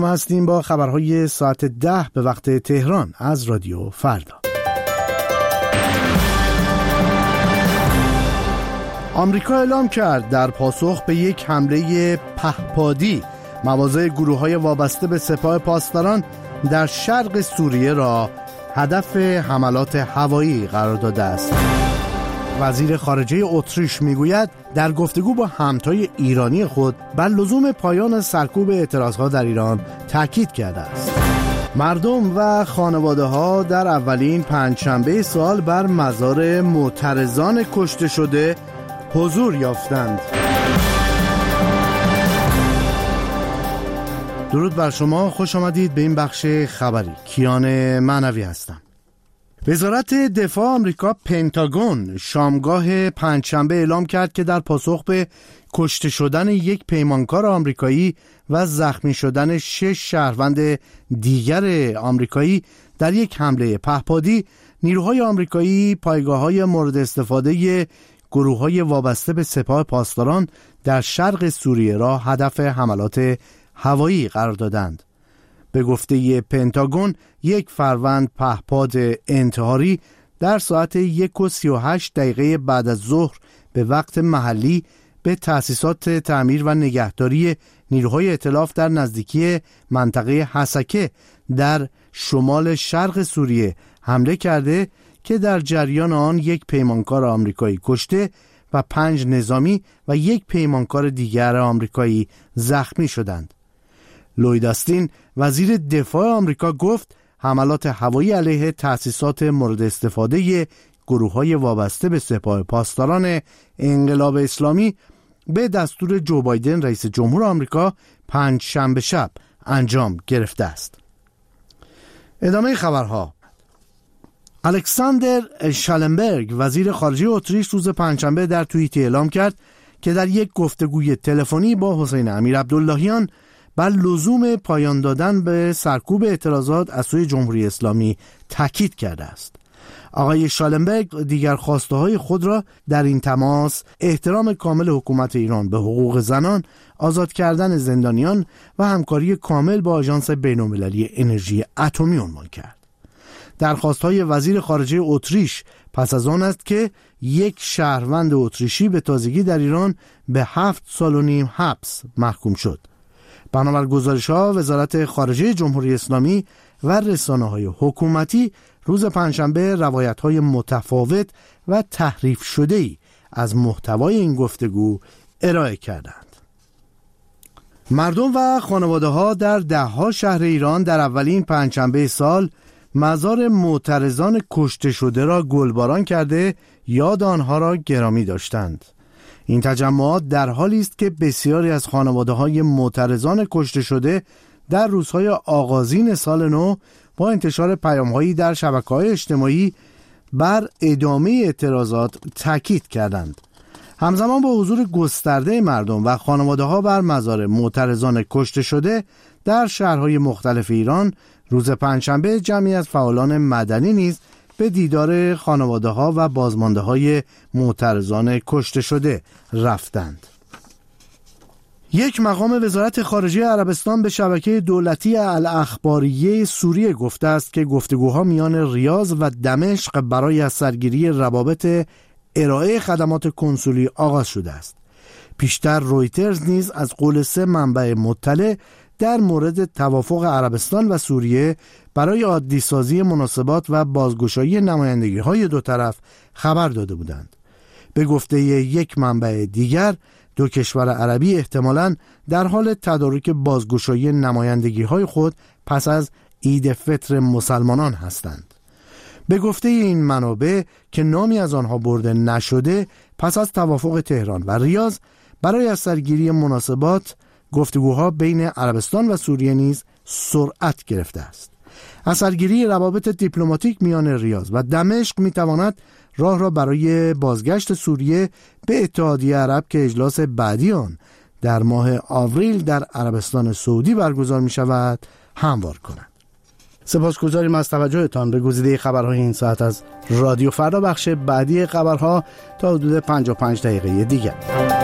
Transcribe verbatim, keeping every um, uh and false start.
ما هستیم با خبرهای ساعت ده به وقت تهران از رادیو فردا. آمریکا اعلام کرد در پاسخ به یک حمله پهپادی مواضع گروه‌های وابسته به سپاه پاسداران در شرق سوریه را هدف حملات هوایی قرار داده است. وزیر خارجه اتریش میگوید در گفتگو با همتای ایرانی خود بر لزوم پایان سرکوب اعتراضها در ایران تاکید کرده است. مردم و خانواده‌ها در اولین پنجشنبه سال بر مزار معترضان کشته شده حضور یافتند. درود بر شما، خوش آمدید به این بخش خبری. کیان معنوی هستم. وزارت دفاع آمریکا پنتاگون شامگاه پنجشنبه اعلام کرد که در پاسخ به کشته شدن یک پیمانکار آمریکایی و زخمی شدن شش شهروند دیگر آمریکایی در یک حمله پهپادی، نیروهای آمریکایی پایگاه‌های مورد استفاده گروه‌های وابسته به سپاه پاسداران در شرق سوریه را هدف حملات هوایی قرار دادند. به گفته پنتاگون یک فروند پهپاد انتحاری در ساعت یک و سی و هشت دقیقه بعد از ظهر به وقت محلی به تأسیسات تعمیر و نگهداری نیروهای ائتلاف در نزدیکی منطقه حسکه در شمال شرق سوریه حمله کرده که در جریان آن یک پیمانکار آمریکایی کشته و پنج نظامی و یک پیمانکار دیگر آمریکایی زخمی شدند. لوید آستین وزیر دفاع آمریکا گفت حملات هوایی علیه تأسیسات مورد استفاده گروه‌های وابسته به سپاه پاسداران انقلاب اسلامی به دستور جو بایدن رئیس جمهور آمریکا پنج شنبه شب انجام گرفته است. ادامه خبرها. الکساندر شالنبرگ وزیر خارجه اتریش روز پنجشنبه در توییتی اعلام کرد که در یک گفتگوی تلفنی با حسین امیر عبداللهیان بر لزوم پایان دادن به سرکوب اعتراضات از سوی جمهوری اسلامی تاکید کرده است. آقای شالنبرگ دیگر خواسته های خود را در این تماس احترام کامل حکومت ایران به حقوق زنان، آزاد کردن زندانیان و همکاری کامل با آژانس بین‌المللی انرژی اتمی عنوان کرد. درخواست‌های وزیر خارجه اتریش پس از آن است که یک شهروند اتریشی به تازگی در ایران به هفت سال و نیم حبس محکوم شد. بنابر گزارش‌ها وزارت خارجه جمهوری اسلامی و رسانه‌های حکومتی روز پنجشنبه روایت‌های متفاوت و تحریف شده‌ای از محتوای این گفتگو ارائه کردند. مردم و خانواده‌ها در ده‌ها شهر ایران در اولین پنجشنبه سال مزار معترضان کشته شده را گلباران کرده یاد آنها را گرامی داشتند. این تجمعات در حالی است که بسیاری از خانواده‌های معترضان کشته شده در روزهای آغازین سال نو با انتشار پیام‌هایی در شبکه‌های اجتماعی بر ادامه اعتراضات تاکید کردند. همزمان با حضور گسترده مردم و خانواده‌ها بر مزار معترضان کشته شده در شهرهای مختلف ایران، روز پنجشنبه جمعی از فعالان مدنی نیز به دیدار خانواده‌ها و بازمانده‌های معترضان کشته شده رفتند. یک مقام وزارت خارجه عربستان به شبکه دولتی الاخباریه سوریه گفته است که گفتگوها میان ریاض و دمشق برای از سرگیری روابط ارائه خدمات کنسولی آغاز شده است. پیشتر رویترز نیز از قول سه منبع مطلع در مورد توافق عربستان و سوریه برای عادی سازی مناسبات و بازگشایی نمایندگی‌های دو طرف خبر داده بودند. به گفته یک منبع دیگر، دو کشور عربی احتمالاً در حال تدارک بازگشایی نمایندگی‌های خود پس از عید فطر مسلمانان هستند. به گفته این منابع که نامی از آنها برده نشده، پس از توافق تهران و ریاض برای از سرگیری مناسبات، گفتگوها بین عربستان و سوریه نیز سرعت گرفته است. اثرگیری روابط دیپلماتیک میان ریاض و دمشق میتواند راه را برای بازگشت سوریه به اتحادیه عرب که اجلاس بعدی آن در ماه آوریل در عربستان سعودی برگزار می شود هموار کند. سپاسگزاریم از توجهتان به گزیده خبرهای این ساعت از رادیو فردا. بخش بعدی خبرها تا حدود پنجاه و پنج دقیقه دیگر.